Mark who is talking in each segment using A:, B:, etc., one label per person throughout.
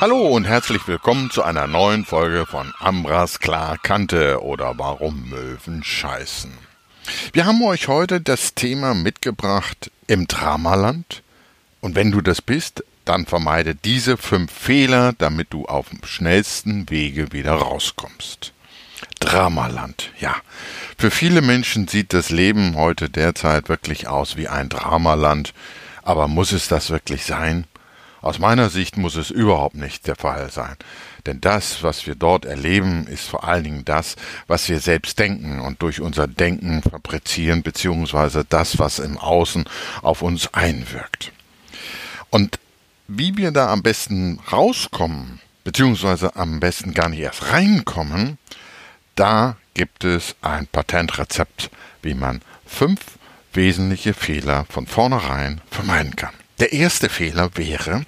A: Hallo und herzlich willkommen zu einer neuen Folge von Ambras klar Kante oder Warum Möwen scheißen. Wir haben euch heute das Thema mitgebracht im Dramaland. Und wenn du das bist, dann vermeide diese 5 Fehler, damit du auf dem schnellsten Wege wieder rauskommst. Dramaland, ja. Für viele Menschen sieht das Leben heute derzeit wirklich aus wie ein Dramaland. Aber muss es das wirklich sein? Aus meiner Sicht muss es überhaupt nicht der Fall sein. Denn das, was wir dort erleben, ist vor allen Dingen das, was wir selbst denken und durch unser Denken fabrizieren, beziehungsweise das, was im Außen auf uns einwirkt. Und wie wir da am besten rauskommen, beziehungsweise am besten gar nicht erst reinkommen, da gibt es ein Patentrezept, wie man 5 wesentliche Fehler von vornherein vermeiden kann. Der erste Fehler wäre,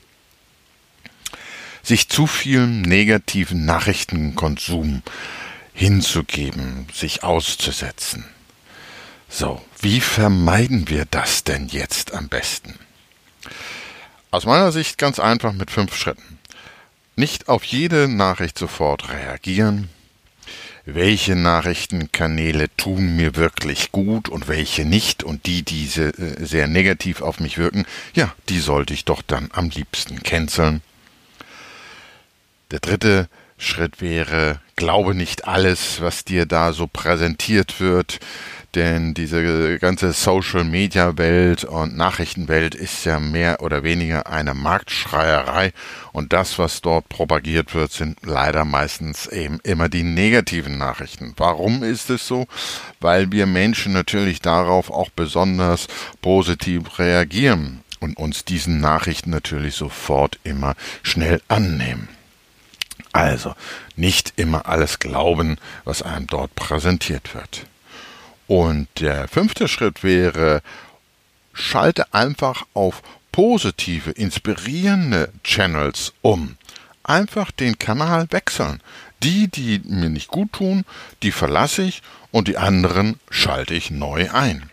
A: sich zu viel negativen Nachrichtenkonsum hinzugeben, sich auszusetzen. So, wie vermeiden wir das denn jetzt am besten? Aus meiner Sicht ganz einfach mit 5 Schritten. Nicht auf jede Nachricht sofort reagieren. Welche Nachrichtenkanäle tun mir wirklich gut und welche nicht und die sehr negativ auf mich wirken, ja, die sollte ich doch dann am liebsten canceln. Der dritte Schritt wäre, glaube nicht alles, was dir da so präsentiert wird, denn diese ganze Social-Media-Welt und Nachrichtenwelt ist ja mehr oder weniger eine Marktschreierei und das, was dort propagiert wird, sind leider meistens eben immer die negativen Nachrichten. Warum ist es so? Weil wir Menschen natürlich darauf auch besonders positiv reagieren und uns diesen Nachrichten natürlich sofort immer schnell annehmen. Also, nicht immer alles glauben, was einem dort präsentiert wird. Und der 5. Schritt wäre, schalte einfach auf positive, inspirierende Channels um. Einfach den Kanal wechseln. Die mir nicht gut tun, die verlasse ich und die anderen schalte ich neu ein.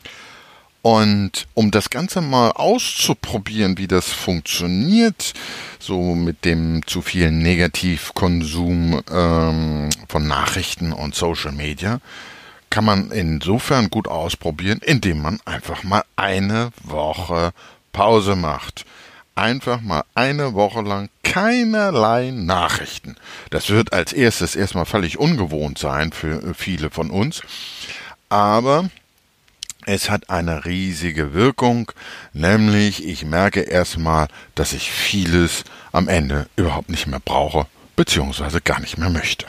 A: Und um das Ganze mal auszuprobieren, wie das funktioniert, so mit dem zu vielen Negativkonsum von Nachrichten und Social Media, kann man insofern gut ausprobieren, indem man einfach mal eine Woche Pause macht. Einfach mal eine Woche lang keinerlei Nachrichten. Das wird als erstes erstmal völlig ungewohnt sein für viele von uns, aber es hat eine riesige Wirkung, nämlich ich merke erstmal, dass ich vieles am Ende überhaupt nicht mehr brauche, beziehungsweise gar nicht mehr möchte.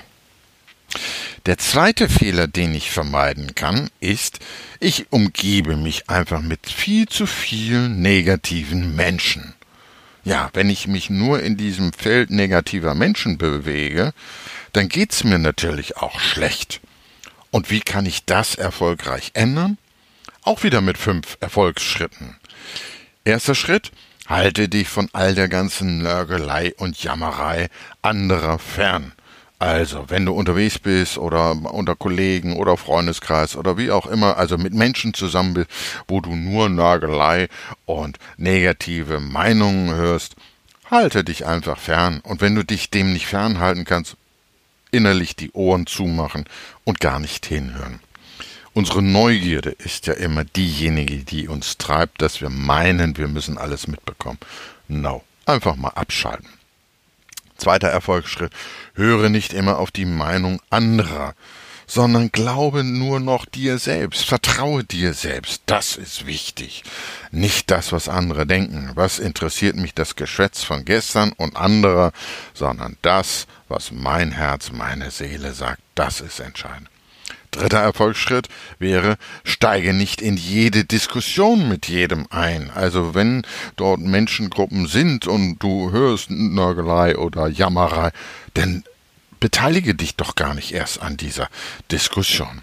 A: Der zweite Fehler, den ich vermeiden kann, ist, ich umgebe mich einfach mit viel zu vielen negativen Menschen. Ja, wenn ich mich nur in diesem Feld negativer Menschen bewege, dann geht's mir natürlich auch schlecht. Und wie kann ich das erfolgreich ändern? Auch wieder mit 5 Erfolgsschritten. Erster Schritt, halte dich von all der ganzen Nörgelei und Jammerei anderer fern. Also, wenn du unterwegs bist oder unter Kollegen oder Freundeskreis oder wie auch immer, also mit Menschen zusammen bist, wo du nur Nörgelei und negative Meinungen hörst, halte dich einfach fern. Und wenn du dich dem nicht fernhalten kannst, innerlich die Ohren zumachen und gar nicht hinhören. Unsere Neugierde ist ja immer diejenige, die uns treibt, dass wir meinen, wir müssen alles mitbekommen. No, einfach mal abschalten. Zweiter Erfolgsschritt, höre nicht immer auf die Meinung anderer, sondern glaube nur noch dir selbst, vertraue dir selbst, das ist wichtig. Nicht das, was andere denken, was interessiert mich das Geschwätz von gestern und anderer, sondern das, was mein Herz, meine Seele sagt, das ist entscheidend. Dritter Erfolgsschritt wäre, steige nicht in jede Diskussion mit jedem ein. Also wenn dort Menschengruppen sind und du hörst Nörgelei oder Jammerei, dann beteilige dich doch gar nicht erst an dieser Diskussion.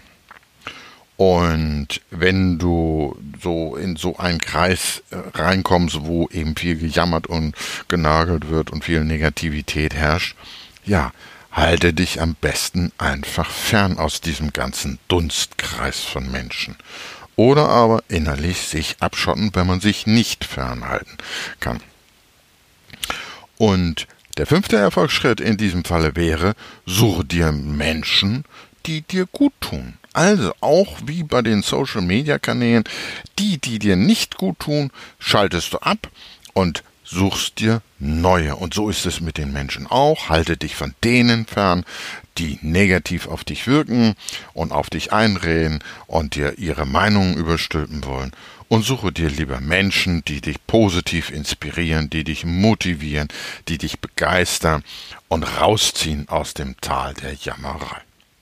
A: Und wenn du so in so einen Kreis reinkommst, wo eben viel gejammert und genörgelt wird und viel Negativität herrscht, ja, halte dich am besten einfach fern aus diesem ganzen Dunstkreis von Menschen. Oder aber innerlich sich abschotten, wenn man sich nicht fernhalten kann. Und Der 5. Erfolgsschritt in diesem Falle wäre, suche dir Menschen, die dir gut tun. Also auch wie bei den Social-Media-Kanälen, die dir nicht gut tun, schaltest du ab und suchst dir neue. Und so ist es mit den Menschen auch. Halte dich von denen fern, die negativ auf dich wirken und auf dich einreden und dir ihre Meinungen überstülpen wollen. Und suche dir lieber Menschen, die dich positiv inspirieren, die dich motivieren, die dich begeistern und rausziehen aus dem Tal der Jammerei.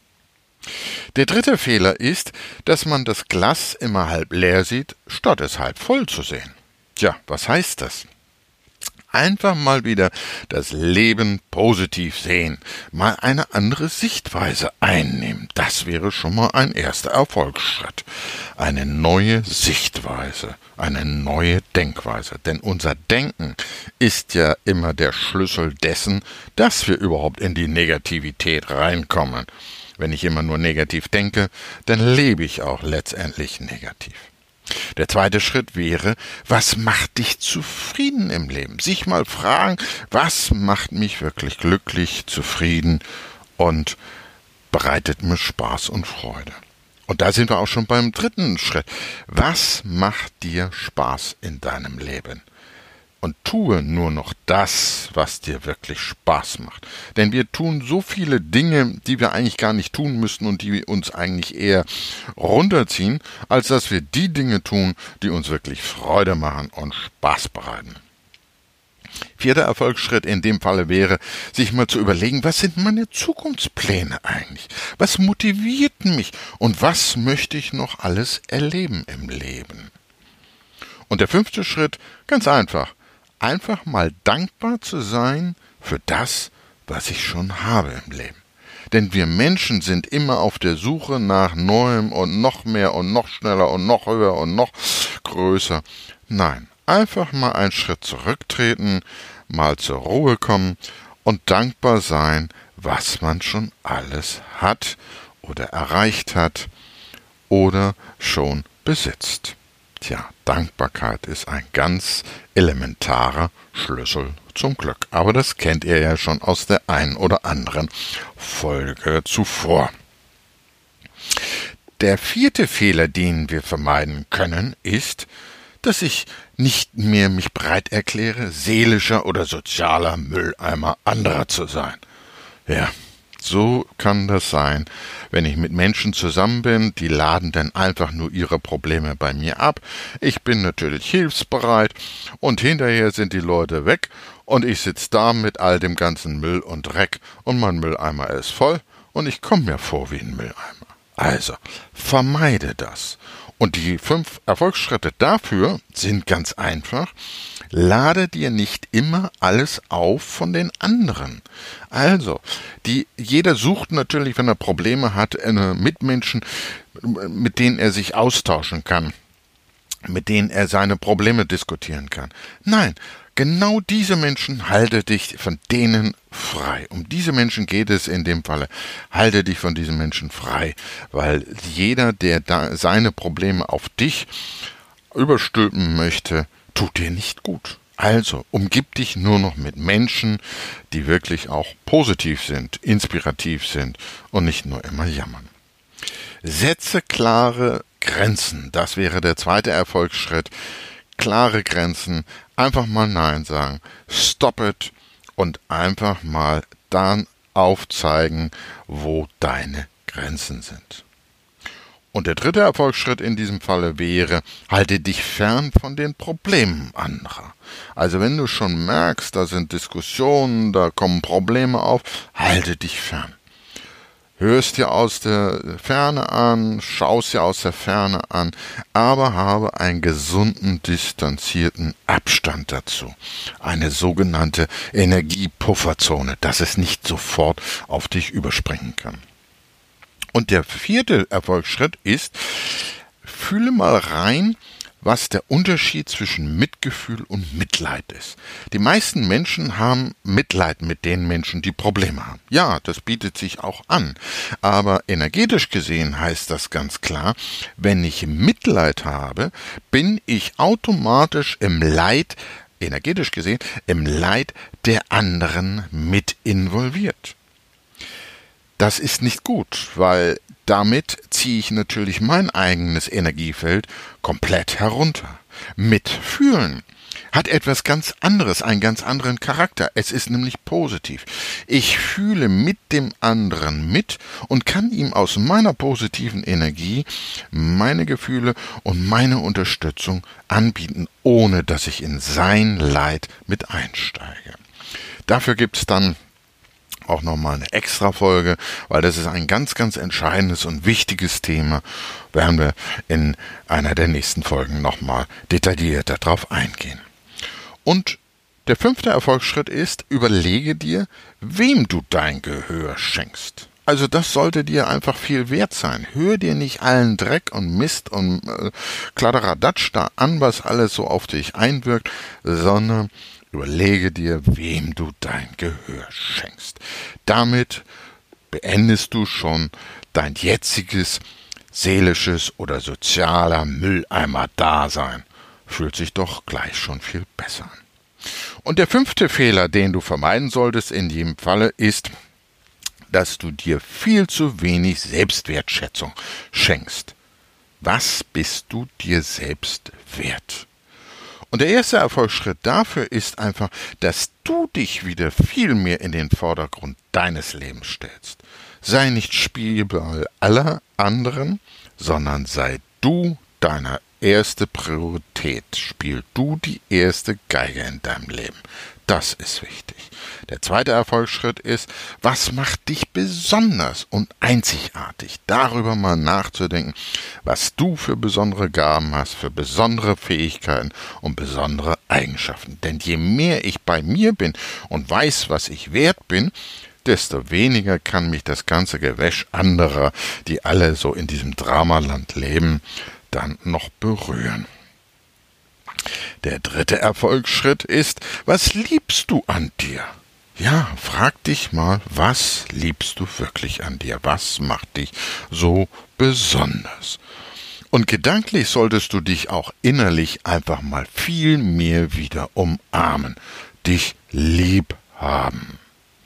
A: Der 3. Fehler ist, dass man das Glas immer halb leer sieht, statt es halb voll zu sehen. Tja, was heißt das? Einfach mal wieder das Leben positiv sehen, mal eine andere Sichtweise einnehmen. Das wäre schon mal ein erster Erfolgsschritt. Eine neue Sichtweise, eine neue Denkweise. Denn unser Denken ist ja immer der Schlüssel dessen, dass wir überhaupt in die Negativität reinkommen. Wenn ich immer nur negativ denke, dann lebe ich auch letztendlich negativ. Der 2. Schritt wäre, was macht dich zufrieden im Leben? Sich mal fragen, was macht mich wirklich glücklich, zufrieden und bereitet mir Spaß und Freude? Und da sind wir auch schon beim 3. Schritt. Was macht dir Spaß in deinem Leben? Und tue nur noch das, was dir wirklich Spaß macht. Denn wir tun so viele Dinge, die wir eigentlich gar nicht tun müssten und die uns eigentlich eher runterziehen, als dass wir die Dinge tun, die uns wirklich Freude machen und Spaß bereiten. 4. Erfolgsschritt in dem Falle wäre, sich mal zu überlegen, was sind meine Zukunftspläne eigentlich? Was motiviert mich? Und was möchte ich noch alles erleben im Leben? Und der 5. Schritt, ganz einfach. Einfach mal dankbar zu sein für das, was ich schon habe im Leben. Denn wir Menschen sind immer auf der Suche nach Neuem und noch mehr und noch schneller und noch höher und noch größer. Nein, einfach mal einen Schritt zurücktreten, mal zur Ruhe kommen und dankbar sein, was man schon alles hat oder erreicht hat oder schon besitzt. Tja, Dankbarkeit ist ein ganz elementarer Schlüssel zum Glück. Aber das kennt ihr ja schon aus der einen oder anderen Folge zuvor. Der 4. Fehler, den wir vermeiden können, ist, dass ich nicht mehr mich bereit erkläre, seelischer oder sozialer Mülleimer anderer zu sein. Ja, so kann das sein, wenn ich mit Menschen zusammen bin, die laden dann einfach nur ihre Probleme bei mir ab. Ich bin natürlich hilfsbereit und hinterher sind die Leute weg und ich sitze da mit all dem ganzen Müll und Dreck und mein Mülleimer ist voll und ich komme mir vor wie ein Mülleimer. Also, vermeide das. Und die 5 Erfolgsschritte dafür sind ganz einfach. Lade dir nicht immer alles auf von den anderen. Also, jeder sucht natürlich, wenn er Probleme hat, Mitmenschen, mit denen er sich austauschen kann, mit denen er seine Probleme diskutieren kann. Nein, genau diese Menschen, halte dich von denen frei. Um diese Menschen geht es in dem Falle. Halte dich von diesen Menschen frei, weil jeder, der da seine Probleme auf dich überstülpen möchte, tut dir nicht gut. Also, umgib dich nur noch mit Menschen, die wirklich auch positiv sind, inspirativ sind und nicht nur immer jammern. Setze klare Grenzen. Das wäre der 2. Erfolgsschritt. Klare Grenzen. Einfach mal Nein sagen. Stop it und einfach mal dann aufzeigen, wo deine Grenzen sind. Und der 3. Erfolgsschritt in diesem Falle wäre, halte dich fern von den Problemen anderer. Also wenn du schon merkst, da sind Diskussionen, da kommen Probleme auf, halte dich fern. Hörst dir aus der Ferne an, schaust dir aus der Ferne an, aber habe einen gesunden, distanzierten Abstand dazu. Eine sogenannte Energiepufferzone, dass es nicht sofort auf dich überspringen kann. Und der 4. Erfolgsschritt ist, fühle mal rein, was der Unterschied zwischen Mitgefühl und Mitleid ist. Die meisten Menschen haben Mitleid mit den Menschen, die Probleme haben. Ja, das bietet sich auch an. Aber energetisch gesehen heißt das ganz klar, wenn ich Mitleid habe, bin ich automatisch im Leid energetisch gesehen, im Leid der anderen mit involviert. Das ist nicht gut, weil damit ziehe ich natürlich mein eigenes Energiefeld komplett herunter. Mitfühlen hat etwas ganz anderes, einen ganz anderen Charakter. Es ist nämlich positiv. Ich fühle mit dem anderen mit und kann ihm aus meiner positiven Energie meine Gefühle und meine Unterstützung anbieten, ohne dass ich in sein Leid mit einsteige. Dafür gibt es dann auch nochmal eine extra Folge, weil das ist ein ganz, ganz entscheidendes und wichtiges Thema. Werden wir in einer der nächsten Folgen nochmal detaillierter drauf eingehen. Und der 5. Erfolgsschritt ist, überlege dir, wem du dein Gehör schenkst. Also das sollte dir einfach viel wert sein. Hör dir nicht allen Dreck und Mist und Kladderadatsch da an, was alles so auf dich einwirkt, sondern überlege dir, wem du dein Gehör schenkst. Damit beendest du schon dein jetziges seelisches oder sozialer Mülleimer-Dasein. Fühlt sich doch gleich schon viel besser an. Und der 5. Fehler, den du vermeiden solltest in jedem Falle, ist, dass du dir viel zu wenig Selbstwertschätzung schenkst. Was bist du dir selbst wert? Und der erste Erfolgsschritt dafür ist einfach, dass du dich wieder viel mehr in den Vordergrund deines Lebens stellst. Sei nicht Spielball aller anderen, sondern sei du deiner erste Priorität. Spiel du die erste Geige in deinem Leben. Das ist wichtig. Der 2. Erfolgsschritt ist, was macht dich besonders und einzigartig? Darüber mal nachzudenken, was du für besondere Gaben hast, für besondere Fähigkeiten und besondere Eigenschaften. Denn je mehr ich bei mir bin und weiß, was ich wert bin, desto weniger kann mich das ganze Gewäsch anderer, die alle so in diesem Dramaland leben, dann noch berühren. Der 3. Erfolgsschritt ist, was liebst du an dir? Ja, frag dich mal, was liebst du wirklich an dir? Was macht dich so besonders? Und gedanklich solltest du dich auch innerlich einfach mal viel mehr wieder umarmen, dich lieb haben.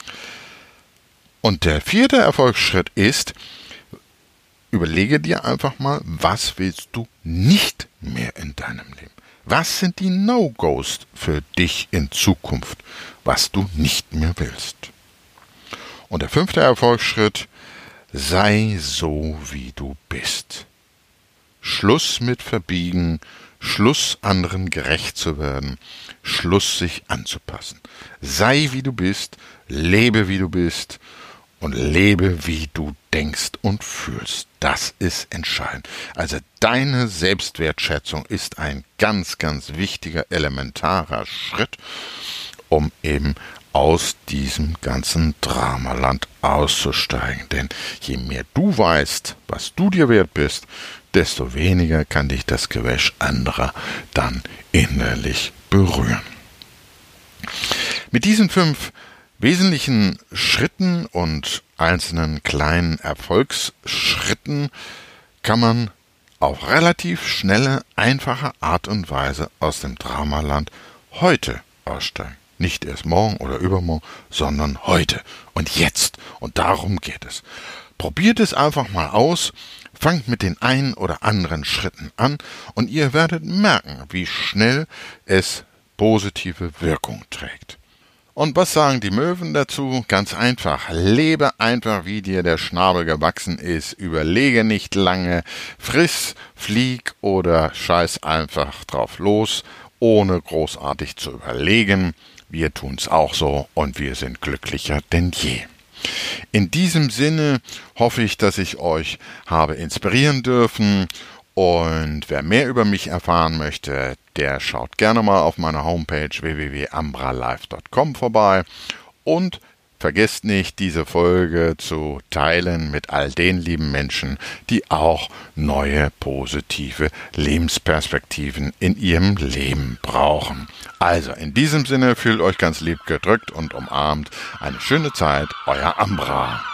A: Und der 4. Erfolgsschritt ist, überlege dir einfach mal, was willst du nicht mehr in deinem Leben? Was sind die No-Gos für dich in Zukunft, was du nicht mehr willst? Und der 5. Erfolgsschritt, sei so, wie du bist. Schluss mit Verbiegen, Schluss anderen gerecht zu werden, Schluss sich anzupassen. Sei, wie du bist, lebe, wie du bist und lebe, wie du denkst und fühlst. Das ist entscheidend. Also deine Selbstwertschätzung ist ein ganz, ganz wichtiger, elementarer Schritt, um eben aus diesem ganzen Dramaland auszusteigen. Denn je mehr du weißt, was du dir wert bist, desto weniger kann dich das Gewäsch anderer dann innerlich berühren. Mit diesen 5 wesentlichen Schritten und einzelnen kleinen Erfolgsschritten kann man auf relativ schnelle, einfache Art und Weise aus dem Dramaland heute aussteigen. Nicht erst morgen oder übermorgen, sondern heute und jetzt. Und darum geht es. Probiert es einfach mal aus, fangt mit den ein oder anderen Schritten an und ihr werdet merken, wie schnell es positive Wirkung trägt. Und was sagen die Möwen dazu? Ganz einfach. Lebe einfach, wie dir der Schnabel gewachsen ist. Überlege nicht lange. Friss, flieg oder scheiß einfach drauf los, ohne großartig zu überlegen. Wir tun's auch so und wir sind glücklicher denn je. In diesem Sinne hoffe ich, dass ich euch habe inspirieren dürfen. Und wer mehr über mich erfahren möchte, der schaut gerne mal auf meiner Homepage www.ambralife.com vorbei und vergesst nicht, diese Folge zu teilen mit all den lieben Menschen, die auch neue, positive Lebensperspektiven in ihrem Leben brauchen. Also in diesem Sinne, fühlt euch ganz lieb gedrückt und umarmt. Eine schöne Zeit, euer Ambra.